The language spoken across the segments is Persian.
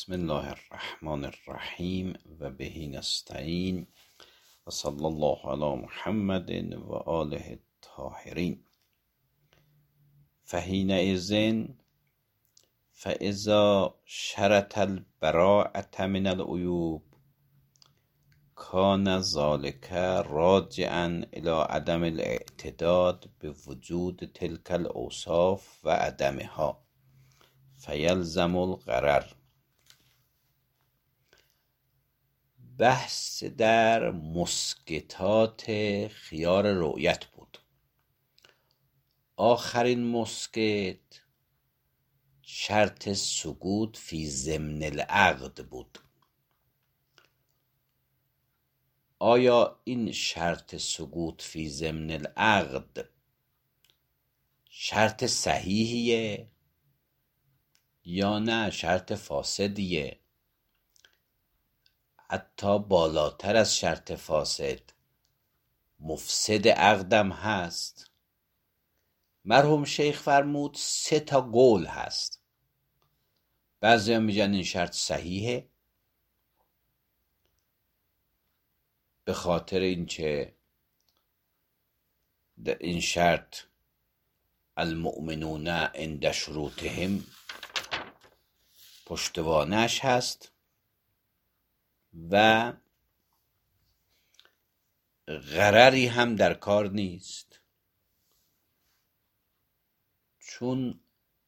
بسم الله الرحمن الرحیم و به نستعین و صلی الله علی محمد و آله الطاهرین. فحینئذ فاذا شرط البراءة من العیوب کان ذلك راجعا الى عدم الاعتداد بوجود تلك الاوصاف و عدمها فیلزم الغرر. بحث در مسکتات خیار رؤیت بود. آخرین مسکت شرط سقوط فی ضمن العقد بود. آیا این شرط سقوط فی ضمن العقد شرط صحیحیه یا نه شرط فاسدیه؟ حتی بالاتر از شرط فاسد مفسد عقدم هست. مرحوم شیخ فرمود 3 قول هست. بعضی هم میگن این شرط صحیحه به خاطر اینکه این شرط المؤمنون عند شروطهم پشتوانش هست و غرری هم در کار نیست، چون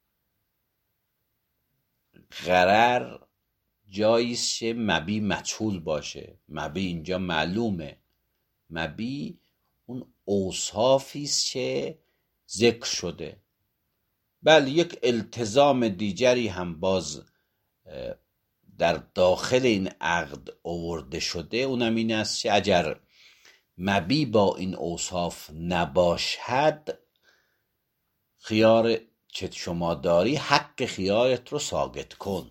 غرر جاییست که مبی مجهول باشه. مبی اینجا معلومه. مبی اون اوصافیست که ذکر شده. بله یک التزام دیگری هم باز در داخل این عقد آورده شده، اونم این است که اگر مبی با این اوصاف نباشد خیار که شما داری حق خیارت رو ساقط کن.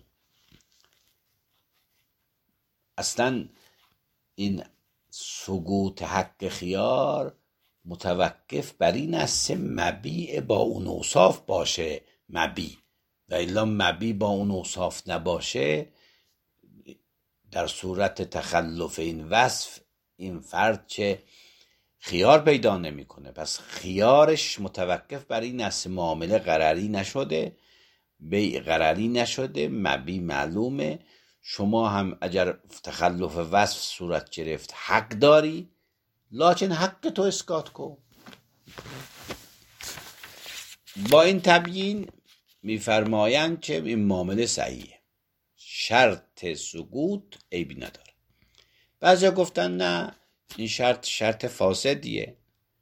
اصلا این سقوط حق خیار متوقف بر این است مبی با اون اوصاف باشه مبی، و الا مبی با اون اوصاف نباشه در صورت تخلف این وصف این فرد چه خیار پیدا نمیکنه. پس خیارش متوقف بر این است معامله غرری نشده، بیع غرری نشده، مبی معلومه. شما هم اگر تخلف وصف صورت گرفت حق داری، لکن حق تو اسقاط کن. با این تبیین میفرمایند که این معامله صحیحه، شرط سقوط عیبی نداره. بعضیا گفتن نه این شرط فاسدیه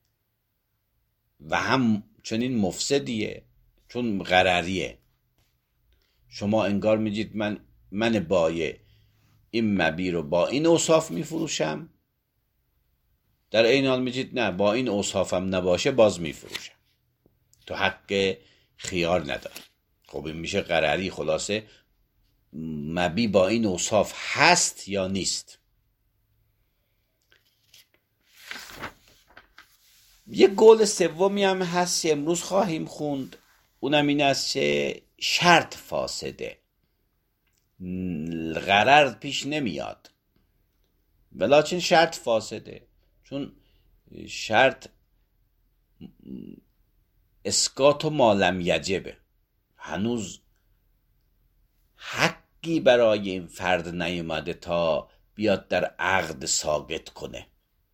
و هم چنین مفسدیه، چون غرریه. شما انگار میگید من بایع این مبی رو با این اوصاف میفروشم، در این حال میگید نه با این اوصافم نباشه باز میفروشم، تو حق خیار نداری. خب این میشه غرری. خلاصه مبی با این اوصاف هست یا نیست. یه قول سومی هم هست امروز خواهیم خوند، اونم این است که شرط فاسده، غرر پیش نمیاد ولیکن شرط فاسده، چون شرط اسقاط و ما لم یجبه، هنوز حقی برای این فرد نیومده تا بیاد در عقد ساقط کنه.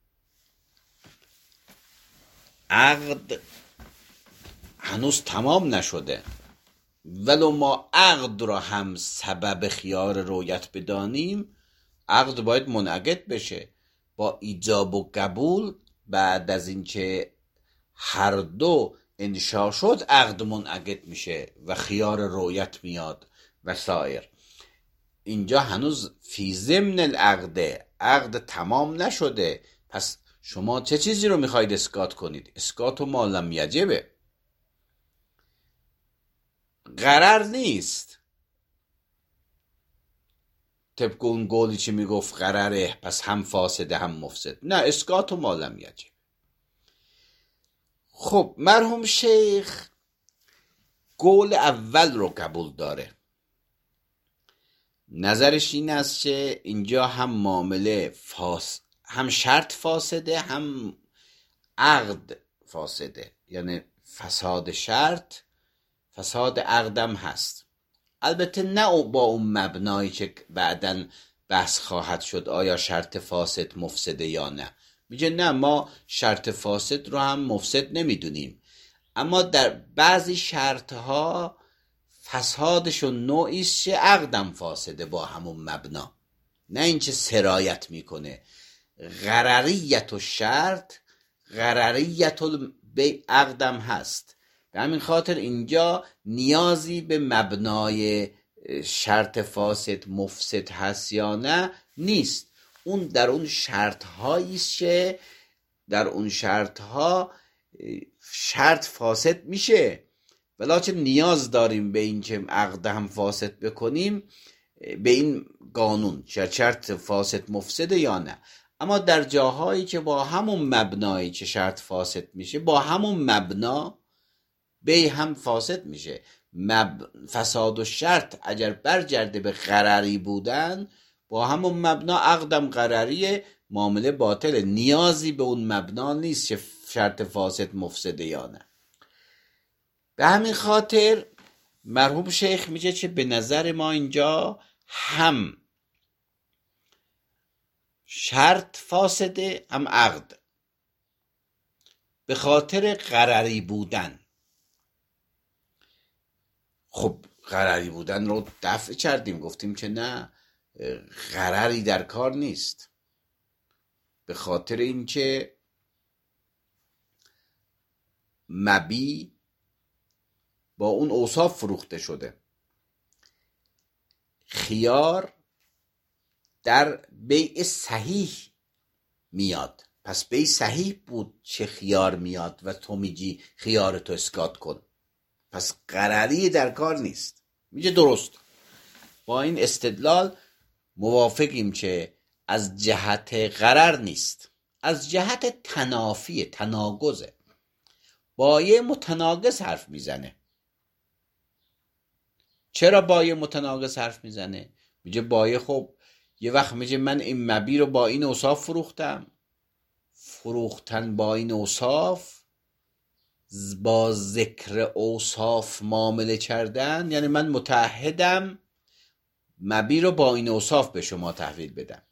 عقد هنوز تمام نشده، ولو ما عقد را هم سبب خیار رؤیت بدانیم عقد باید منعقد بشه. با ایجاب و قبول بعد از اینکه هر دو انشا شد عقد منعقد میشه و خیار رؤیت میاد و سایر. اینجا هنوز فی ضمن العقد، عقد تمام نشده. پس شما چه چیزی رو میخواید اسقاط کنید؟ اسقاط و ما لم یجبه. غرر نیست طبق اون قولی که میگفت غرره پس هم فاسده هم مفسد. نه، اسقاط و ما لم یجب. خب مرحوم شیخ قول اول رو قبول داره نظرش این است که اینجا هم معامله هم شرط فاسده، هم عقد فاسده، یعنی فساد شرط فساد عقدم هست. البته نه با اون مبنایی که بعداً بحث خواهد شد آیا شرط فاسد مفسده یا نه. میگه نه، ما شرط فاسد رو هم مفسد نمیدونیم، اما در بعضی شرطها فسادشون نوعی است که عقدم فاسده با همون مبنا، نه اینکه سرایت میکنه. غرریت و شرط غرریت به عقدم هست. به همین خاطر اینجا نیازی به مبنای شرط فاسد مفسد هست یا نه نیست. اون در اون شرط هایی است که در اون شرط ها شرط فاسد میشه، ولیکن نیاز داریم به این که عقد هم فاسد بکنیم، به این قانون شرط فاسد مفسد یا نه. اما در جاهایی که با همون مبنایی که شرط فاسد میشه، با همون مبنا بی هم فاسد میشه. فساد و شرط اگر برگرده به غرری بودن، با همون مبنا عقدم غرریه، معامله باطله. نیازی به اون مبنا نیست که شرط فاسد مفسده یا نه. به همین خاطر مرحوم شیخ میگه که به نظر ما اینجا هم شرط فاسده هم عقد، به خاطر غرری بودن. خب غرری بودن رو دفع کردیم، گفتیم که نه، غرری در کار نیست، به خاطر اینکه مبی با اون اوصاف فروخته شده. خیار در بیع صحیح میاد، پس بیع صحیح بود چه خیار میاد و تو میگی خیار تو اسکات کن، پس غرری در کار نیست. میگه درست، با این استدلال موافقیم که از جهت غرر نیست، از جهت تنافی تناقضه. بایع متناقض حرف میزنه. چرا بایع متناقض حرف میزنه؟ میگه بایع خب یه وقت میگه من این مبی رو با این اوصاف فروختن با این اوصاف، با ذکر اوصاف معامله کردن، یعنی من متعهدم مبی رو با این اوصاف به شما تحویل بدم.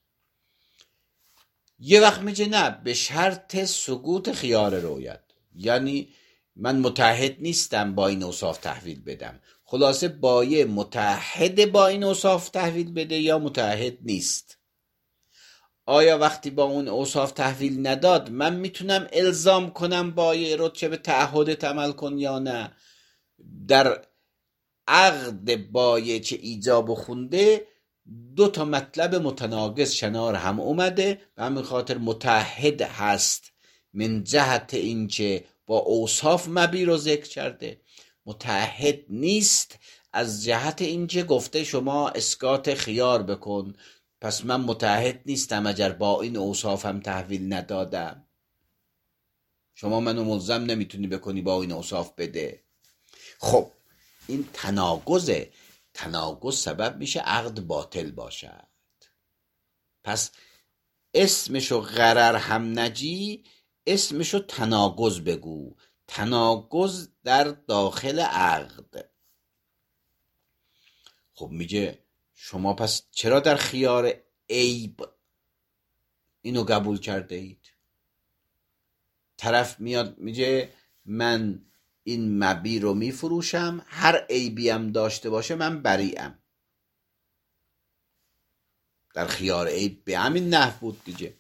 یه وقت میگه نه، به شرط سقوط خیار رویت، یعنی من متعهد نیستم با این اوصاف تحویل بدم. خلاصه بایع متعهد با این اوصاف تحویل بده یا متعهد نیست. آیا وقتی با اون اوصاف تحویل نداد من میتونم الزام کنم بایع رو چه به تعهدت عمل کن یا نه؟ در عقد بایع چه ایجاب خونده دو تا مطلب متناقض شنار هم اومده، و همین خاطر متعهد هست من جهت اینکه با اوصاف مبی رو ذکر کرده، متعهد نیست از جهت اینکه گفته شما اسکات خیار بکن، پس من متعهد نیستم اگر با این اوصافم تحویل ندادم. شما منو ملزم نمیتونی بکنی با این اوصاف بده. خب این تناقضه، تناقض سبب میشه عقد باطل باشد. پس اسمشو غرر هم نجی، اسمشو تناقض بگو، تناقض در داخل عقد. خب میگه شما پس چرا در خیار عیب اینو قبول کرده اید؟ طرف میاد میگه من این مبی رو میفروشم، هر عیبی هم داشته باشه من بریئم. در خیار عیب به همین نحو بود دیگه،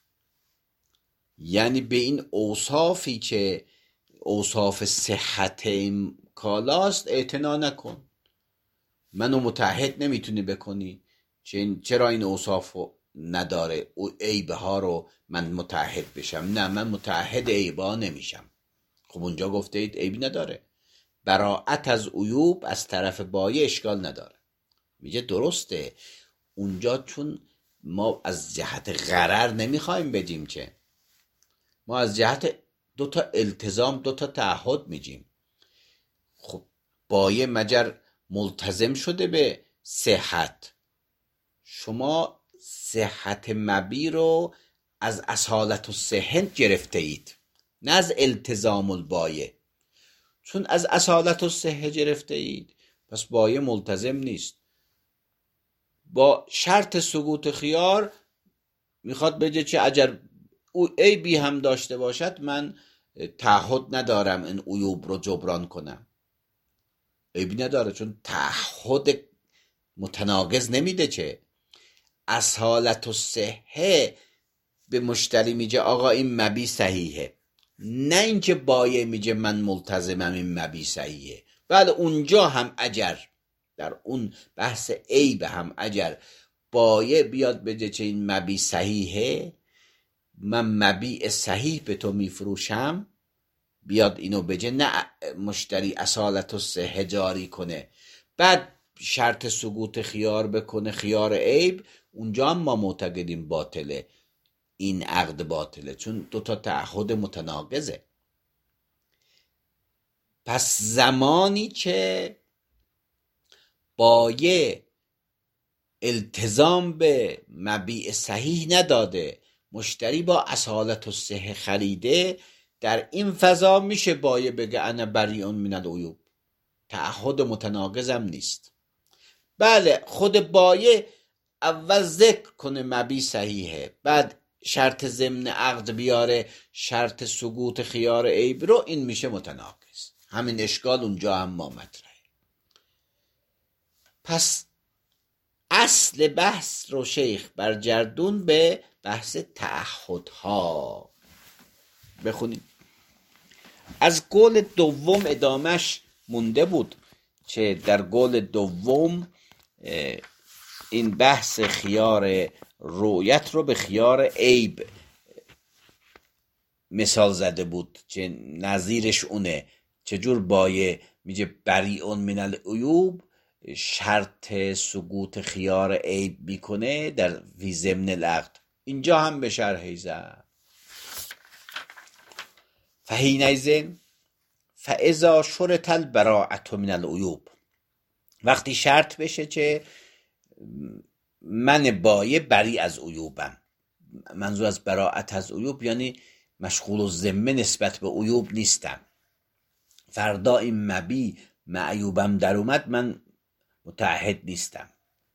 یعنی به این اوصافی که اوصاف صحت این کالاست اعتنا نکن. منو متعهد نمیتونی بکنی، چرا این اوصاف نداره، عیبه ها رو من متعهد بشم؟ نه، من متعهد عیبه ها نمیشم. خب اونجا گفته اید عیبی نداره، براءت از عیوب از طرف بایع اشکال نداره. میگه درسته، اونجا چون ما از جهت غرر نمیخوایم بدیم، که ما از جهت دو تا التزام دو تا تعهد میگیم. خب بایع مگر ملتزم شده به صحت، شما صحت مبی رو از اصالت الصحه گرفته اید، نه از التزام البایه. چون از اصالت الصحه گرفته اید پس بایه ملتزم نیست. با شرط سقوط خیار میخواد بگه چه اگر او عیبی هم داشته باشد من تعهد ندارم این عیوب رو جبران کنم. عیبی نداره، چون تعهد متناقض نمیده. چه اصالت الصحه به مشتری میگه آقا این مبی صحیحه، نه اینکه بایه میگه من ملتزمم این مبی صحیحه. بله اونجا هم اگر در اون بحث عیب هم اگر بایه بیاد بگه چه این مبی صحیحه، من مبیع صحیح به تو میفروشم، بیاد اینو بگه، نه مشتری اصالت الصحه جاری کنه بعد شرط سقوط خیار بکنه، خیار عیب، اونجا هم ما معتقدیم باطله، این عقد باطله، چون دوتا تعهد متناقضه. پس زمانی که بایه التزام به مبیع صحیح نداده، مشتری با اصالت الصحه خریده، در این فضا میشه بایه بگه انا بریء من العیوب، تعهد متناقضم نیست. بله خود بایه اول ذکر کنه مبیع صحیحه، بعد شرط ضمن عقد بیاره شرط سقوط خیار عیب رو، این میشه متناقض. همین اشکال اونجا هم ما مطرحه. پس اصل بحث رو شیخ برگردون به بحث تعهدها. بخونیم از قول دوم ادامش مونده بود، چه در قول دوم این بحث خیار رؤیت رو به خیار عیب مثال زده بود، چه نظیرش اونه. چجور بایه میگه بریء من العیوب، شرط سقوط خیار عیب میکنه در فی ضمن العقد. اینجا هم به شرحی زد فحینئذ فاذا شرط البراءة من العیوب، وقتی شرط بشه که من بایه بری از عیوبم، منظور از براءت از عیوب یعنی مشغول الذمه نسبت به عیوب نیستم، فردا این مبی معیوبم در اومد من متعهد نیستم.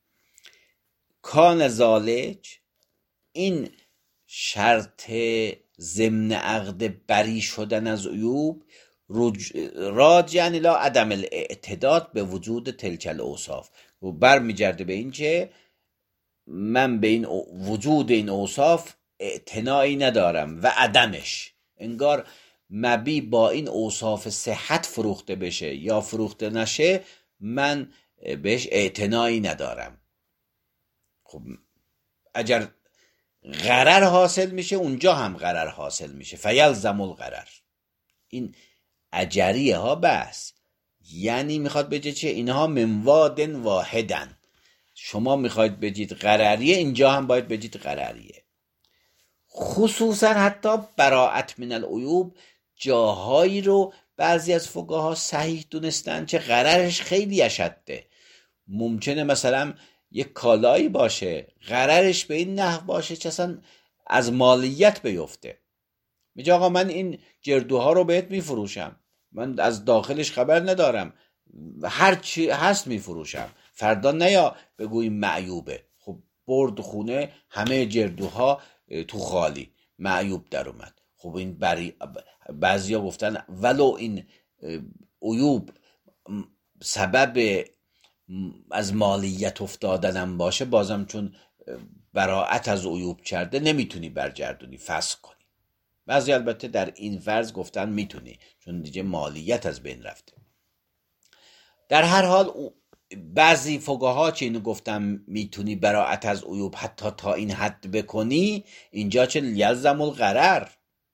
کان ذالک، این شرط ضمن عقد بری شدن از عیوب راجعا الی عدم الاعتداد به وجود تلک الاوصاف، و برمیگرده به این که من به این وجود این اوصاف اعتنایی ندارم و عدمش، انگار مبی با این اوصاف صحت فروخته بشه یا فروخته نشه من بهش اعتنایی ندارم. خب اگر غرر حاصل میشه اونجا هم غرر حاصل میشه، فیلزم الغرر. این اجریه ها بس، یعنی میخواد بگه چه اینها من وادن واحدن، شما میخواید بگید غرریه، اینجا هم باید بگید غرریه. خصوصا حتی براءت من العیوب جاهایی رو بعضی از فقها صحیح دونستن که غررش خیلی اشده. ممکنه مثلا یک کالایی باشه غررش به این نحو باشه که اصلا از مالیت بیفته، میگه آقا من این گردوها رو بهت میفروشم، من از داخلش خبر ندارم، هر چی هست میفروشم، فردا نیا بگوی معیوبه. خب برد خونه همه گردوها تو خالی، معیوب در اومد. خب این بعضیا گفتن ولو این عیوب سبب از مالیت افتادنم باشه، بازم چون براءت از عیوب کرده نمیتونی برگردونی، فسخ کنی. بعضی البته در این فرض گفتن میتونی، چون دیگه مالیت از بین رفته. در هر حال بعضی فقها چه اینو گفتن میتونی براءت از عیوب حتی تا این حد بکنی، اینجا چه یلزم الغرر،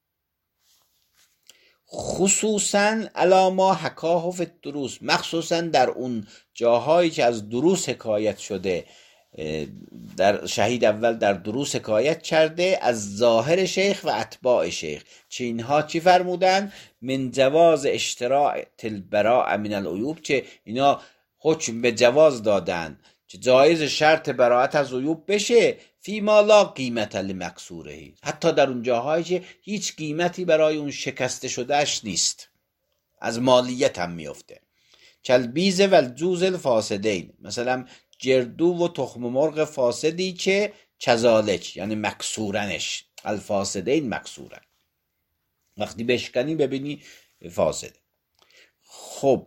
خصوصا علاما حکاه فی الدروس، مخصوصا در اون جاهایی که از دروس حکایت شده. در شهید اول در دروس حکایت کرده از ظاهر شیخ و اتباع شیخ، چه اینها چی فرمودن؟ من جواز اشتراط البراء من العیوب، که اینا حکم به جواز دادن که جایز شرط براءت از عیوب بشه فیما لا قیمت لمکسوره، حتی در اون جاهایی که هیچ قیمتی برای اون شکسته شدهش نیست، از مالیت هم میفته. کالبیض و الجوز الفاسدین، مثلا جردو و تخم مرغ فاسدی که کذالک یعنی مکسورنش، الفاسدین مکسورن، وقتی بشکنی ببینی فاسده. خب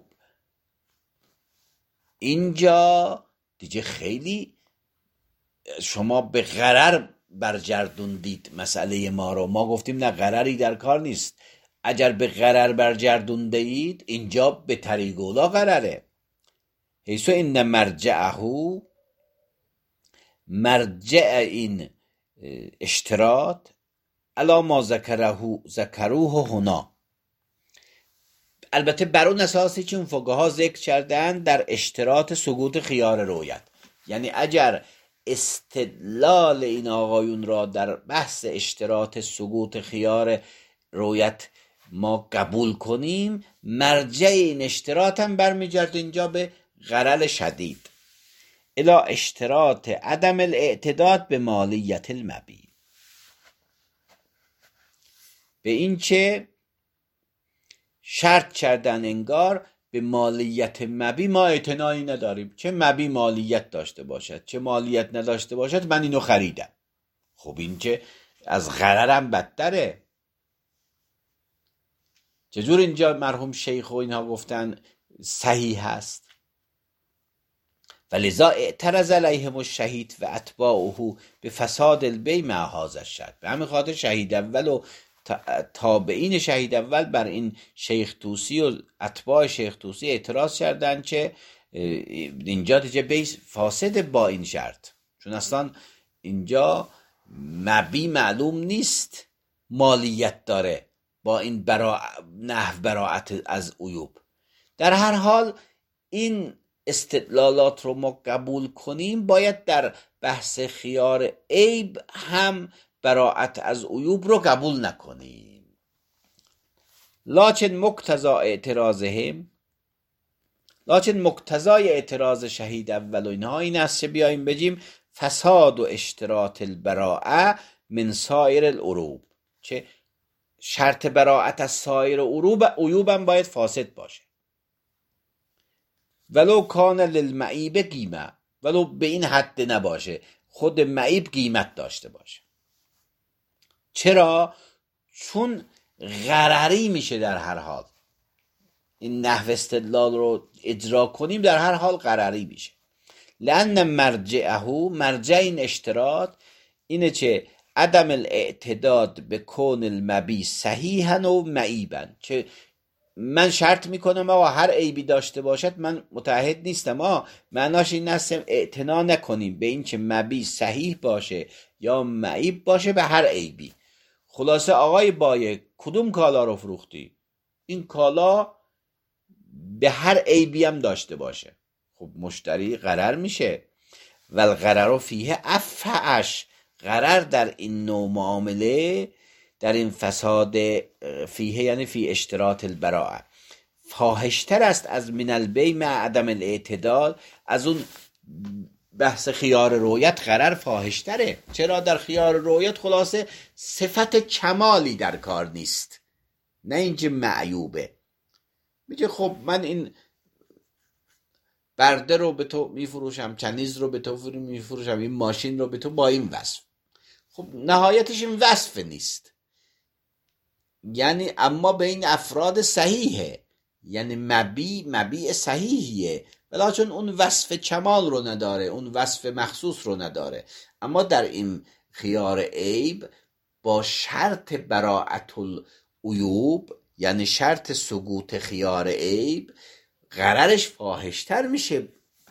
اینجا دیگه خیلی شما به غرر برگردوندید مسئله ما رو. ما گفتیم نه غرری در کار نیست. اگر به غرر برگردونده اید اینجا به طریقولا غرره. حیث این مرجعه، مرجع این اشتراط الا ما ذکروه هنا، البته بر اون اساسی که اون فقها ذکر کردن در اشتراط سقوط خیار رویت. یعنی اگر استدلال این آقایون را در بحث اشتراط سقوط خیار رویت ما قبول کنیم، مرجع این اشتراط هم برمیگرد اینجا به غرر شدید الی اشتراط عدم الاعتداد به مالیت المبیع، به این که شرط کردن انگار به مالیت مبیع ما اعتنایی نداریم، چه مبیع مالیت داشته باشد چه مالیت نداشته باشد من اینو خریدم. خب این که از غررم بدتره. چجور اینجا مرحوم شیخ و اینها گفتن صحیح هست؟ ولذا اعترض علیهم الشهید و اتباعه به فساد البیع مع هذا الشرط. به همین خاطر شهید اول و تابعین شهید اول بر این شیخ طوسی و اتباع شیخ طوسی اعتراض کردند که اینجا دیگه بیس فاسد با این شرط، چون اصلا اینجا مبیع معلوم نیست مالیت داره با این نحو براءت از عیوب. در هر حال این استدلالات رو ما قبول کنیم، باید در بحث خیار عیب هم براءت از عیوب رو قبول نکنیم. لکن مقتضای اعتراض شهید اول و اینها این است که بیاییم بگیم فساد و اشتراط البراءه من سایر العروب، که شرط براءت از سایر عیوب هم باید فاسد باشه، ولو کان للمعیب قیمه، ولو به این حد نباشه خود معیب قیمت داشته باشه. چرا؟ چون غرری میشه در هر حال. این نحو استدلال رو اجرا کنیم در هر حال غرری میشه. لأن مرجع این اشتراط اینه که عدم الاعتداد به کون المبیع صحیحا و معیبا، که من شرط میکنم آقا هر عیبی داشته باشد من متعهد نیستم. معناش این است اعتنا نکنیم به این که مبیع صحیح باشه یا معیب باشه به هر عیبی. خلاصه آقای بایه کدوم کالا رو فروختی؟ این کالا به هر عیبی هم داشته باشه. خب مشتری غرر میشه. والغرر فیه افحش، غرر در این نوع معامله، در این فساد فیه یعنی فی اشتراط البراءه، فاحشتر است از من البیع مع عدم الاعتدال. از اون بحث خیار رویت غرر فاحشتره. چرا؟ در خیار رویت خلاصه صفت کمالی در کار نیست، نه اینکه معیوبه. میگه خب من این برده رو به تو میفروشم، کنیز رو به تو میفروشم، این ماشین رو به تو با این وصف. خب نهایتش این وصف نیست، یعنی اما به این افراد صحیحه، یعنی مبیع صحیحیه، ولی چون اون وصف کمال رو نداره، اون وصف مخصوص رو نداره. اما در این خیار عیب با شرط براءت العیوب، یعنی شرط سقوط خیار عیب، غررش فاحشتر میشه.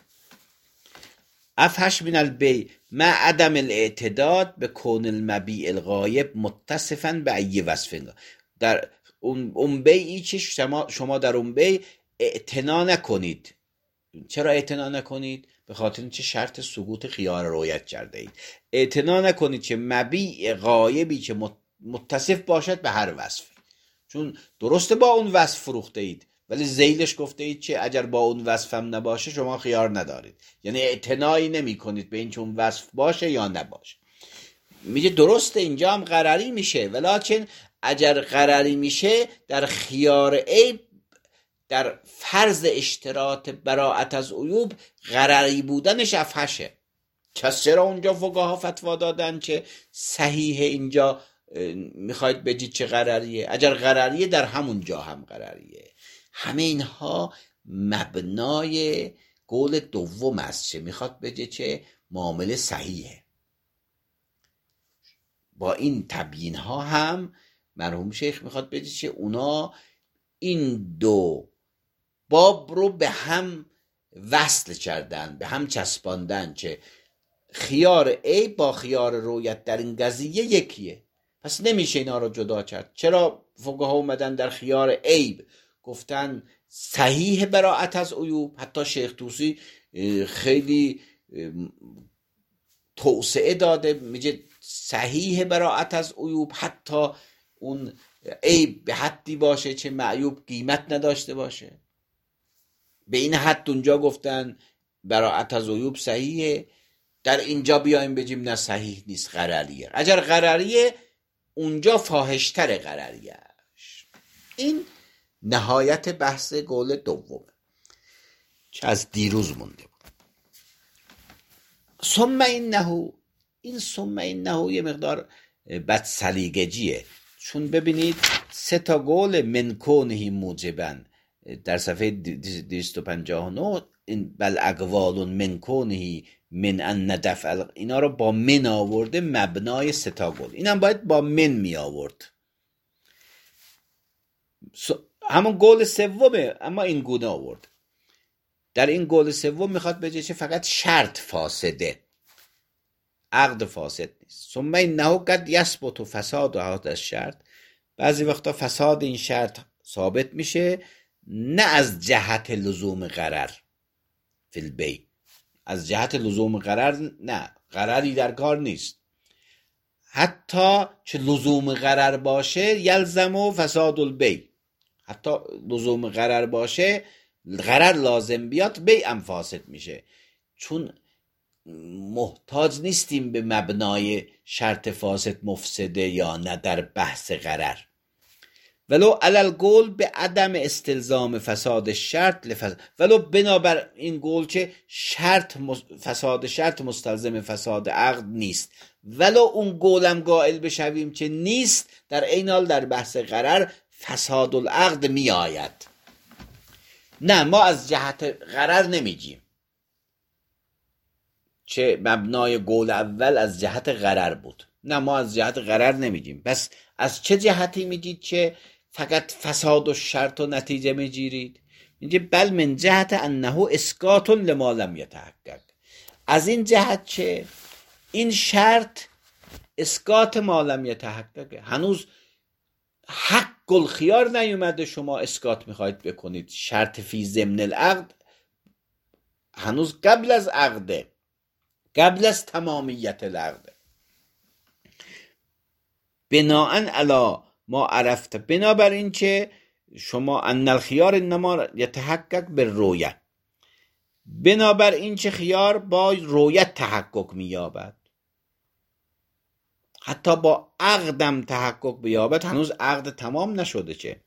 افحش من البیع مع عدم الاعتداد به کون المبیع الغایب متصفا به ای وصف. در اون بیعی که شما در اون بیع اعتنا نکنید. چرا اعتنا نکنید؟ به خاطر اینکه شرط سقوط خیار رویت کرده اید. اعتنا نکنید که مبیع غایبی که متصف باشد به هر وصفی، چون درسته با اون وصف فروخته اید ولی ذیلش گفته اید چه اگر با اون وصفم نباشه شما خیار ندارید، یعنی اعتنایی نمی کنید به این چون وصف باشه یا نباشه. میگه درسته اینجا هم غرری میشه، ولیکن اگر غرری میشه در خیار عیب، در فرض اشتراط براءت از عیوب غرری بودنش افحشه. چرا اونجا فقها فتوا دادن که صحیح اینجا میخواید بگید چه غرریه؟ اگر غرریه در همون جا هم غرریه. همه اینها مبنای قول دوم است، چه میخواد بگه چه معامله صحیحه. با این تبیین ها هم مرحوم شیخ میخواد بگه چه اونا این دو باب رو به هم وصل کردن، به هم چسباندن، که خیار عیب با خیار رویت در این قضیه یکیه، پس نمیشه اینا رو جدا کرد. چرا فقها اومدن در خیار عیب گفتن صحیح براءت از عیوب؟ حتی شیخ طوسی خیلی توسعه داده، میگه صحیح براءت از عیوب حتی اون عیب به حدی باشه چه معیوب قیمت نداشته باشه. به این حد اونجا گفتن براءت از عیوب صحیحه، در اینجا بیایم بگیم نه صحیح نیست، غرریه. اگر غرریه اونجا فاحشتر غرریه. این نهایت بحث قول دومه که از دیروز مونده بود. ثم انه، این ثم انه یه مقدار بد سلیقگیه، چون ببینید سه تا قول من کونه موجبن در صفحه 259 این بل اقوال من کونه من ان دفع، اینا رو با من آورده مبنای سه تا قول. اینم باید با من می آورد، همون قول سومه اما این گونه آورد. در این قول سوم میخواد بگه چه فقط شرط فاسده، عقد فاسد نیست. ثم انه قد یثبت فساد هذا الشرط، بعضی وقتا فساد این شرط ثابت میشه نه از جهت لزوم غرر فی البیع، از جهت لزوم غرر نه، غرری در کار نیست، حتی چه لزوم غرر باشه یلزم و فساد البیع، حتی لزوم غرر باشه، غرر لازم بیاد بیع هم فاسد میشه، چون محتاج نیستیم به مبنای شرط فاسد مفسده یا نه در بحث غرر. ولو علل قول به عدم استلزام فساد شرط ولو بنابر این قول که فساد شرط مستلزم فساد عقد نیست، ولو اون قولم قائل بشویم که نیست، در این حال در بحث غرر فساد العقد می آید. نه، ما از جهت غرر نمیگیم، چه مبنای قول اول از جهت غرر بود، نه ما از جهت غرر نمیگیم. بس از چه جهتی میگید که فقط فساد و شرط و نتیجه میگیرید؟ میگه بل من جهت انه اسقاط لما لم یتحقق، از این جهت که این شرط اسقاط ما لم یتحقق، هنوز حق الخیار نیومده شما اسقاط میخواید بکنید، شرط فی ضمن العقد هنوز قبل از عقده، قبل از تمامیت العقد. بناءً علی ما عرفت، بنابر این که شما ان الخیار انما یتحقق بالرؤیه، بنابر این که خیار با رؤیت تحقق مییابد، حتی با عقدم تحقق بیابد، هنوز عقد تمام نشده چه.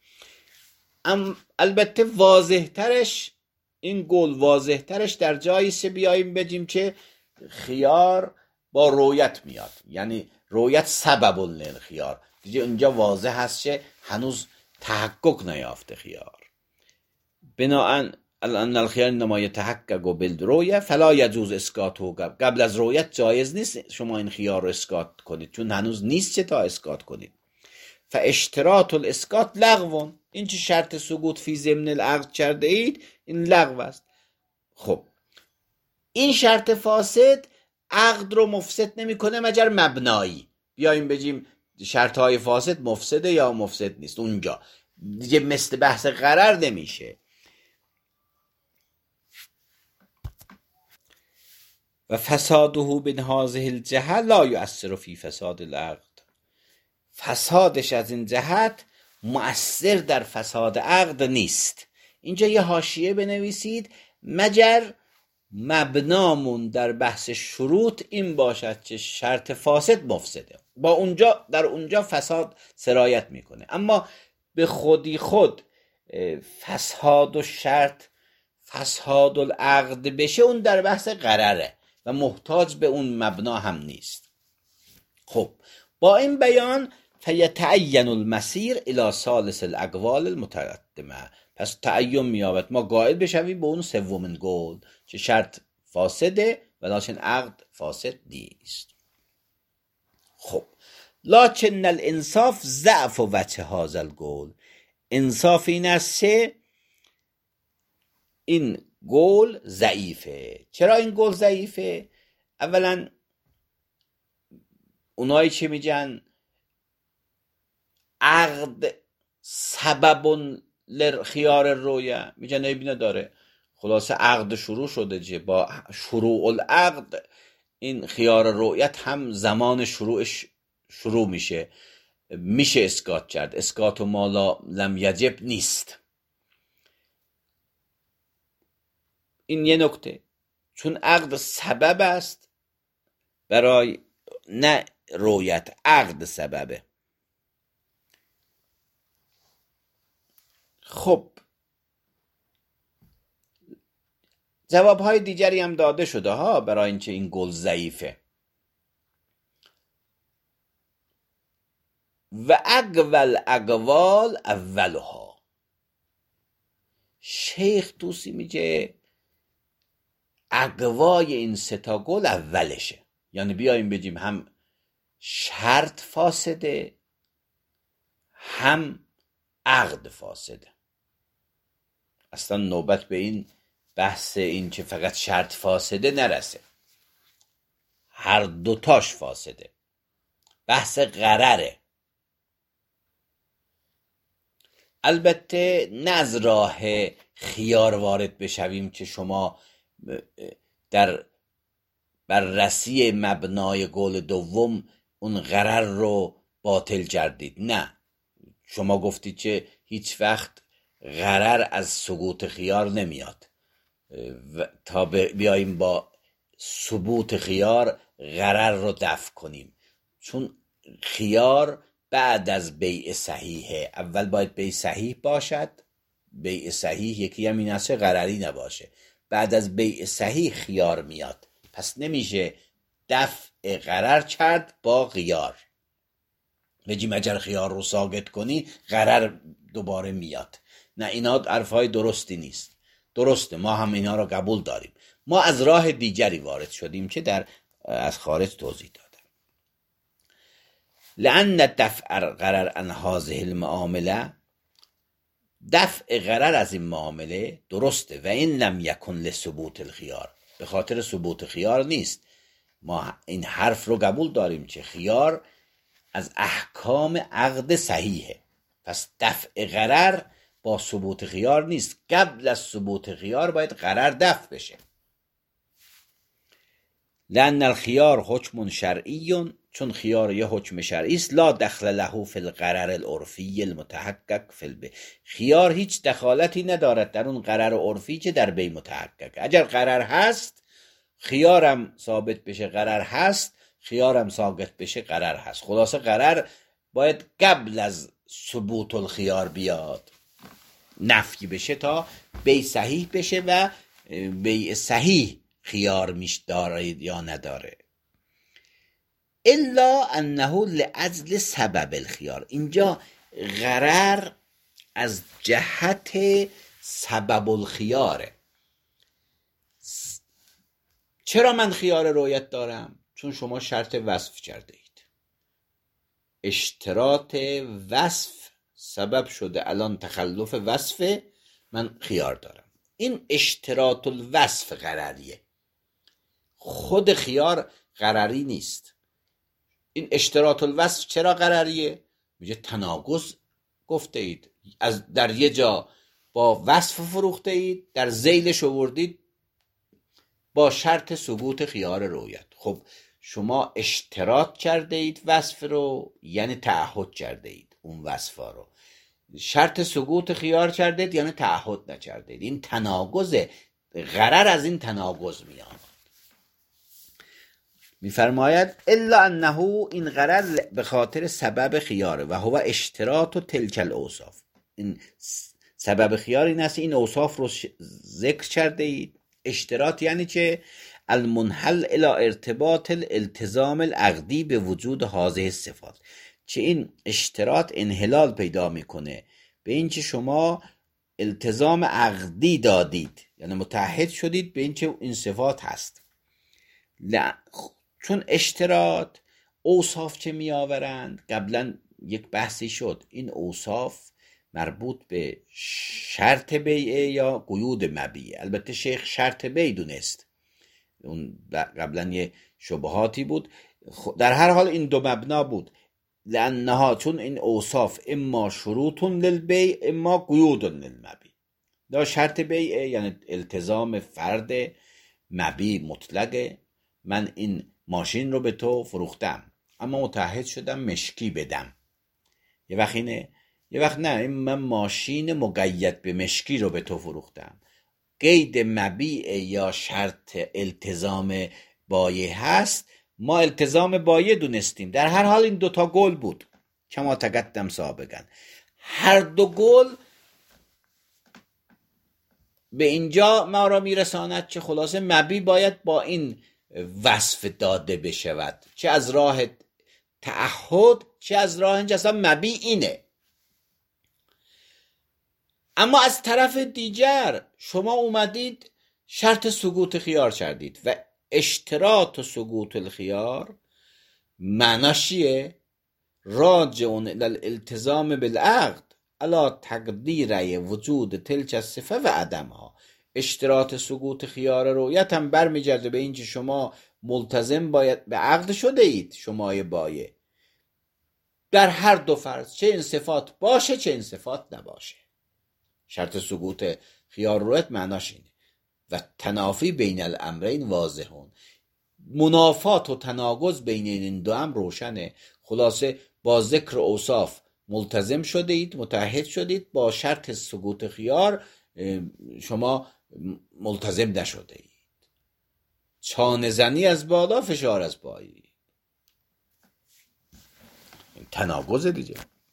البته واضح ترش، این قول واضح ترش در جایی سه بیاییم بگیم که خیار با رؤیت میاد، یعنی رؤیت سبب للخیار، دیگه اونجا واضح هست که هنوز تحقق نیافته خیار. بناهن ان الخیار انما یتحقق بالرؤیه فلا یجوز اسقاطه، قبل از رؤیت جایز نیست شما این خیار رو اسقاط کنید، چون هنوز نیست چه تا اسقاط کنید. فاشتراط الاسقاط لغو، این چه شرط سقوط فی ضمن العقد کرده اید این لغو است. خب این شرط فاسد عقد رو مفسد نمیکنه مگر مبنایی، بیایم بگیم شرط های فاسد مفسده یا مفسد نیست، اونجا دیگه مثل بحث غرر نمیشه. و فساده من هذه الجهه لا یؤثر فی فساد العقد، فسادش از این جهت مؤثر در فساد عقد نیست. اینجا یه حاشیه بنویسید مگر مبنامون در بحث شروط این باشد که شرط فاسد مفسده، در اونجا فساد سرایت میکنه. اما به خودی خود فساد و شرط فساد العقد بشه، اون در بحث قراره و محتاج به اون مبنا هم نیست. خب با این بیان فیتعین المسیر الی ثالث الاقوال المتقدمه، پس تعین میابد ما قائل بشویم به اون سومین قول که شرط فاسده ولکن عقد فاسد نیست. خب لکن الانصاف ضعف وجه هذا القول، انصاف این است که این قول ضعیفه. چرا این قول ضعیفه؟ اولا اونایی که میگن عقد سبب لخیار رویا، میگن عیبی نداره، خلاصه عقد شروع شده که با شروع العقد این خیار رویت هم زمان شروعش شروع میشه اسقاط کرد، اسقاط و مالا لم یجب نیست. این یه نکته، چون عقد سبب است برای نه رویت، عقد سببه. خب جوابهای دیگری هم داده شده ها برای اینکه این قول ضعیفه. و اقوال اقوال اولها، شیخ توسی میگه اقوای این سه تا قول اولشه، یعنی بیاییم بگیم هم شرط فاسده هم عقد فاسده. اصلا نوبت به این بحث این که فقط شرط فاسده نرسه، هر دوتاش فاسده، بحث قراره. البته نه از راه خیار وارد بشویم که شما در بررسی مبنای قول دوم اون قرار رو باطل کردید، نه، شما گفتید که هیچ وقت قرار از سقوط خیار نمیاد تا بیاییم با ثبوت خیار قرار رو دفع کنیم، چون خیار بعد از بیع صحیحه. اول باید بیع صحیح باشد، بیع صحیح یکی هم این است قراری نباشه، بعد از بیع صحیح خیار میاد، پس نمیشه دفع قرار کرد با خیار. بگیم اگر خیار رو ساقط کنی قرار دوباره میاد، نه، اینا حرفای درستی نیست. درسته، ما هم اینا رو قبول داریم، ما از راه دیگری وارد شدیم که از خارج توضیح دادم. لأن دفع قرار عن هذه المعامله، دفع قرار از این معامله درسته، و این لم یکن لثبوت الخیار، به خاطر ثبوت خیار نیست. ما این حرف رو قبول داریم که خیار از احکام عقد صحیحه، پس دفع قرار با ثبوت خیار نیست، قبل از ثبوت خیار باید قرار دفع بشه. لأن الخیار حکم شرعی، چون خیار یه حکم شرعی است، لا دخل له فی القرار العرفی المتحقق فی البیع، خیار هیچ دخالتی ندارد در اون قرار عرفی که در بیع متحقق. اگر قرار هست خیارم ثابت بشه قرار هست، خیارم ثابت بشه قرار هست. خلاصه قرار باید قبل از ثبوت الخیار بیاد، نفی بشه تا بیع صحیح بشه و بیع صحیح خیار میش داره یا نداره. الا انه لاجل سبب الخیار، اینجا قرار از جهت سبب الخیاره. چرا من خیار رویت دارم؟ چون شما شرط وصف کرده اید، اشتراط وصف سبب شده الان تخلف وصف، من خیار دارم. این اشتراط الوصف قراریه، خود خیار قراری نیست. این اشتراط الوصف چرا قراریه؟ میگه تناقض گفته اید، در یه جا با وصف فروخته اید، در ذیلش آوردید با شرط ثبوت خیار رویت. خب شما اشتراط کرده اید وصف رو، یعنی تعهد کرده اید اون وصفا رو، شرط سقوط خیار کردید یعنی تعهد نکردید. این تناقض، غرر از این تناقض میاد. میفرماید الا انه، این غرر به خاطر سبب خیاره و هو اشتراط و تلک الاوصاف. این سبب خیار این است این اوصاف رو ذکر کرده اید. اشتراط یعنی که المنحل الى ارتباط الالتزام العقدی به وجود هذه الصفات، چه این اشتراط انحلال پیدا میکنه به این که شما التزام عقدی دادید، یعنی متعهد شدید به این که این صفات هست. چون اشتراط اوصاف که می آورند، قبلا یک بحثی شد، این اوصاف مربوط به شرط بیعه یا قیود مبیعه. البته شیخ شرط بیع دونست، اون قبلا یه شبهاتی بود. در هر حال این دو مبنا بود، لانها، چون این اوصاف اما شروط للبیع اما قیود للمبیع. دا شرط بیعه یعنی التزام فرد مبیع مطلقه، من این ماشین رو به تو فروختم اما متعهد شدم مشکی بدم. یه وقت اینه، یه وقت نه، من ماشین مقید به مشکی رو به تو فروختم. قید مبیع یا شرط التزام بایع هست، ما التزام بایع دونستیم. در هر حال این دوتا گل بود کما تقدم سابقا. هر دو گل به اینجا ما را میرساند که خلاصه مبیع باید با این وصف داده بشود، چه از راه تعهد چه از راه اینجا اصلا مبیع اینه. اما از طرف دیگر شما اومدید شرط سقوط خیار کردید و اشتراط سقوط الخیار معناش چیه؟ راجعون الالتزام بالعقد علی تقدیر وجود تلک الصفه و عدمها. اشتراط سقوط خیار رویت هم برمیگرده به این که شما ملتزم باید به عقد شده اید، شمای بایع، در هر دو فرض، چه این صفات باشه چه این صفات نباشه. شرط سقوط خیار رویت معناش اینه. و تنافی بین الامرین واضحون، منافات و تناقض بین این دو هم روشنه. خلاصه با ذکر اوصاف ملتزم شده اید، متعهد شدید، با شرط سقوط خیار شما ملتزم نشده اید. چانه زنی از بالا، فشار از پایی، تناقض دیگه.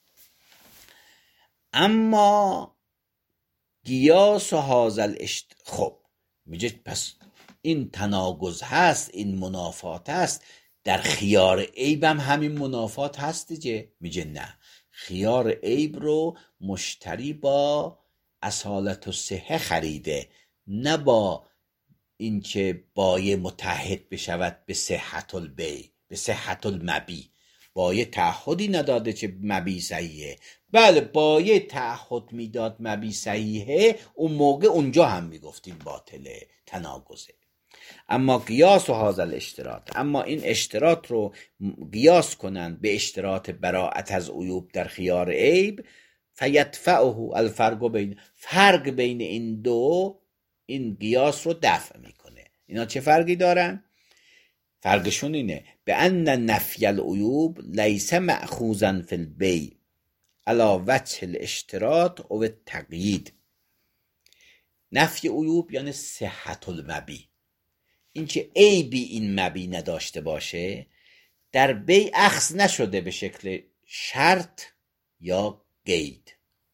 اما قیاس و حاصل خب میگه پس این تناقض هست، این منافات هست، در خیار عیب هم همین منافات هست دیگه. میگه نه، خیار عیب رو مشتری با اصالت و صحه خریده، نه با اینکه بایع متعهد بشود به صحت البیع، به صحت المبیع. بایع تعهدی نداده که مبیع صحیحه. بله بایع تعهد میداد مبیع صحیحه، اون موقع اونجا هم میگفتیم باطله، تناقضه. اما قیاس و حاصل اشتراط، اما این اشتراط رو قیاس کنن به اشتراط براءت از عیوب در خیار عیب، فیدفعه الفرق بین، فرق بین این دو این قیاس رو دفع میکنه. اینا چه فرقی دارن؟ فرقشون اینه به ان نفی العیوب لیس مأخوذا فی البیع علی وجه الاشتراط و التقیید. نفی عیوب یعنی صحت المبیع، این که عیبی این مبیع نداشته باشه، در بیع اخذ نشده به شکل شرط یا قید.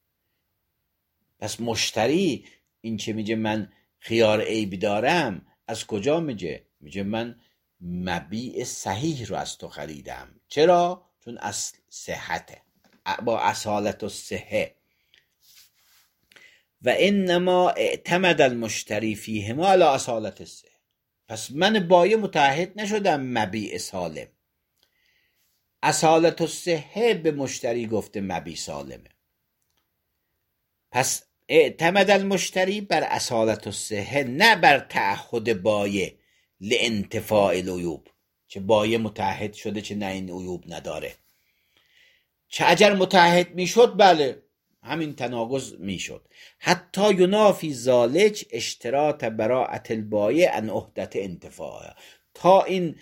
پس مشتری این که میگه من خیار عیبی دارم، از کجا میگه؟ میگه من مبیع صحیح رو از تو خریدم. چرا؟ چون اصل صحته، با اصالت و صحه. و انما اعتمد المشتری فیهما علی اصالت الصحه. پس من بایع متعهد نشدم مبیع سالم، اصالت الصحه به مشتری گفته مبیع سالمه. پس اعتمد المشتری بر اصالت الصحه، نه بر تعهد بایع لانتفاء العیوب، چه بایع متعهد شده چه نه این عیوب نداره. چه اگر متعهد میشد بله همین تناقض میشد. حتی ینافی ذالک اشتراط براءت البایع عن عهدت انتفاع، تا این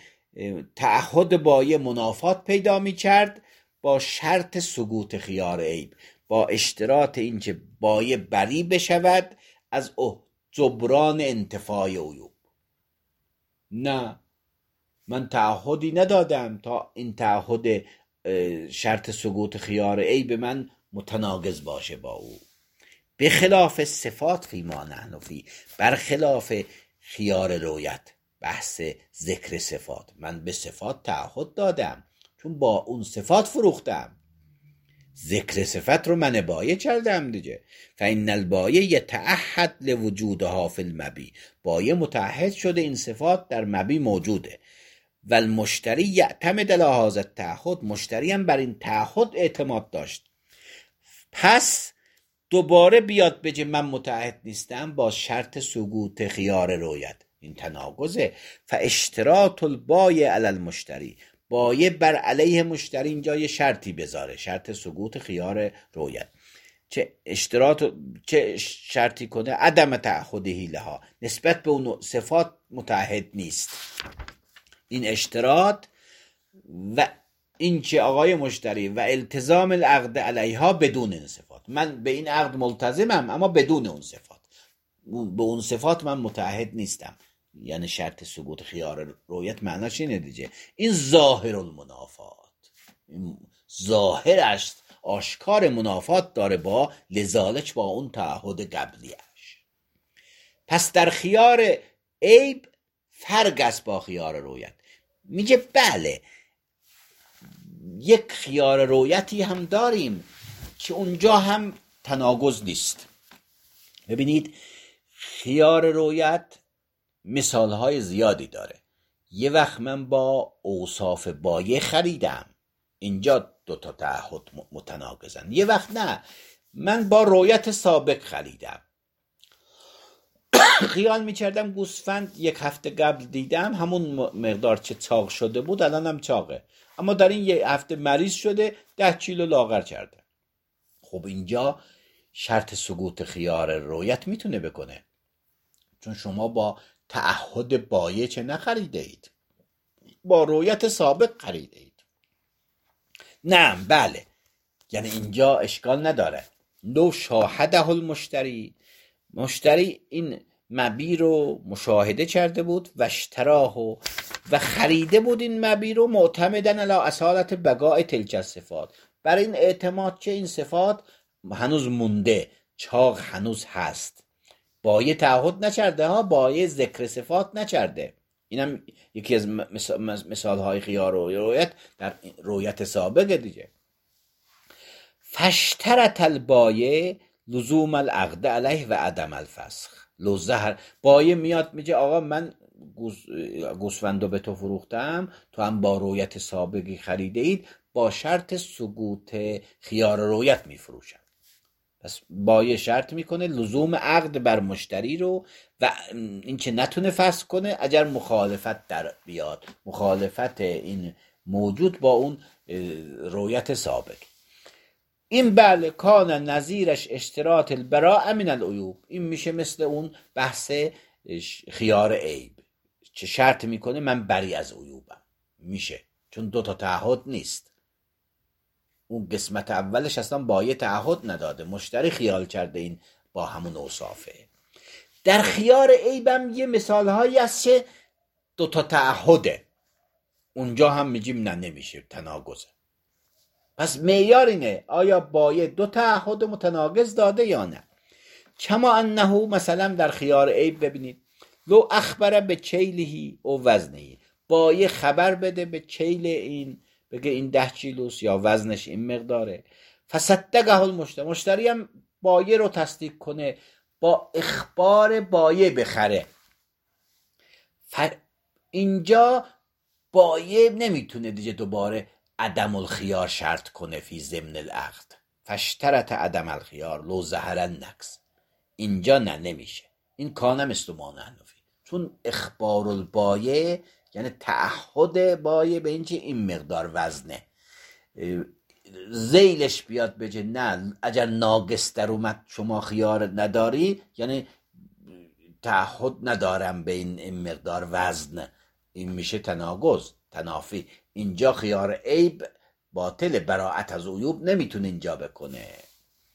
تعهد بایع منافات پیدا میکرد با شرط سقوط خیار عیب. با اشتراط اینکه بایه بری بشود از جبران انتفاع عیوب. نه، من تعهدی ندادم تا این تعهد شرط سقوط خیار عیب من متناقض باشه با او. به خلاف صفات فی ما نحن فی، برخلاف خیار رویت، بحث ذکر صفات، من به صفات تعهد دادم چون با اون صفات فروختم، ذکر صفت رو من بایه کردم دیگه. فإن البایه یتعهد لوجودها فی المبی، بایه متعهد شده این صفات در مبی موجوده. و المشتری یعتمد علی هذا التعهد، مشتری هم بر این تعهد اعتماد داشت. پس دوباره بیاد بگه من متعهد نیستم با شرط سقوط خیار رویت، این تناقضه. فاشتراط البایع علی المشتری، بایع بر علیه مشتری اینجا یه شرطی بذاره، شرط سقوط خیار رویت. چه شرطی کنه؟ عدم تعهده لها، نسبت به اون صفات متعهد نیست. این اشتراط و این که آقای مشتری و التزام العقد علیها بدون این صفات، من به این عقد ملتزمم اما بدون اون صفات، به اون صفات من متعهد نیستم. یعنی شرط ثبوت خیار رویت معناش اینه دیگه، این ظاهر المنافات، این ظاهرش آشکار منافات داره با لذالک با اون تعهد قبلیش. پس در خیار عیب فرق است با خیار رویت. میگه بله یک خیار رویتی هم داریم که اونجا هم تناقض نیست. ببینید خیار رویت مثالهای زیادی داره. یه وقت من با اوصاف بایع خریدم، اینجا دوتا تعهد متناقضن. یه وقت نه، من با رویت سابق خریدم، خیال میکردم گوسفند یک هفته قبل دیدم همون مقدار چه چاق شده بود الان هم چاقه، اما در این یک هفته مریض شده 10 کیلو لاغر کرده. خب اینجا شرط سقوط خیار رویت میتونه بکنه، چون شما با تعهد بایع چه نخریده اید، با رویت سابق خریده اید. نه بله، یعنی اینجا اشکال نداره. لو شاهده المشتری، مشتری این مبی رو مشاهده کرده بود و اشتراه و خریده بود این مبی رو معتمدن علی اصالت بقاء تلک الصفات، بر این اعتماد که این صفات هنوز مونده، چاق هنوز هست. بایع تعهد نکرده ها، بایع ذکر صفات نکرده. اینم یکی از مثالهای خیار و رویت در رویت سابقه دیگه. فاشترط البایع لزوم العقد علیه و عدم الفسخ. لوزهر بایع میاد میگه آقا من گوسفندو به تو فروختم، تو هم با رویت سابقی خریده اید، با شرط سقوط خیار رویت میفروشم. پس بایع شرط میکنه لزوم عقد بر مشتری رو و این که نتونه فسخ کنه اگر مخالفت در بیاد، مخالفت این موجود با اون رویت سابق. این بله کان نظیرش اشتراط البراء من العیوب، این میشه مثل اون بحث خیار عیب، چه شرط میکنه من بری از عیوبم، میشه چون دوتا تعهد نیست. اون قسمت اولش اصلا بایع تعهد نداده، مشتری خیال کرده این با همون اوصافه. در خیار عیبم یه مثال هایی هست که دوتا تعهده، اونجا هم میگیم نه نمیشه، تناقضه. پس معیار اینه آیا بایع دو تعهد متناقض داده یا نه. کما انه مثلا در خیار عیب ببینید لو اخبر به کیلهی او وزنهی، بایع خبر بده به کیل این، بگه این 10 کیلوست یا وزنش این مقداره، فصدقه المشتری، مشتری هم بایع رو تصدیق کنه، با اخبار بایع بخره. اینجا بایع نمیتونه دیگه دوباره عدم الخیار شرط کنه فی ضمن العقد، فاشترط عدم الخیار لو ظهر النقص. اینجا نه نمیشه، این کانه مثل ما نحنفی، چون اخبار البایع یعنی تعهد بایع به اینکه این مقدار وزنه، ذیلش بیاد بگه نه اگر ناقص در اومد شما خیار نداری، یعنی تعهد ندارم به این مقدار وزن، این میشه تناقض، تنافی. اینجا خیار عیب باطل، براءت از عیوب نمیتونه اینجا بکنه.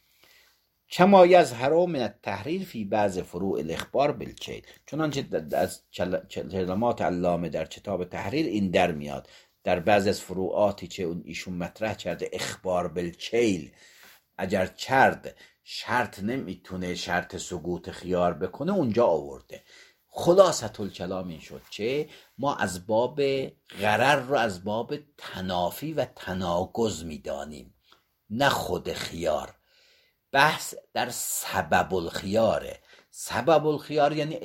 کما یظهر من التحریر فی بعض فروع الاخبار بالکیل، چنانچه از کلمات علامه در کتاب تحریر این در میاد، در بعض از فروعاتی که ایشون مطرح کرده اخبار بالکیل، اگر کرد شرط نمیتونه شرط سقوط خیار بکنه، اونجا آورده. خلاصة الکلام این شد که ما از باب غرر رو از باب تنافی و تناقض میدانیم، نه خود خیار. بحث در سبب الخیاره. سبب الخیار یعنی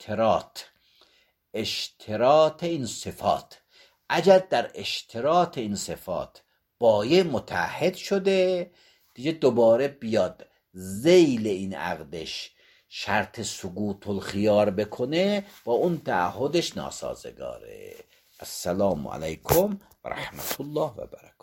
اشتراط این صفات. اگر در اشتراط این صفات بایع متحد شده، دیگه دوباره بیاد ذیل این عقدش شرط سقوط الخیار بکنه، با اون تعهدش ناسازگاره. السلام علیکم و رحمت الله و برکاته.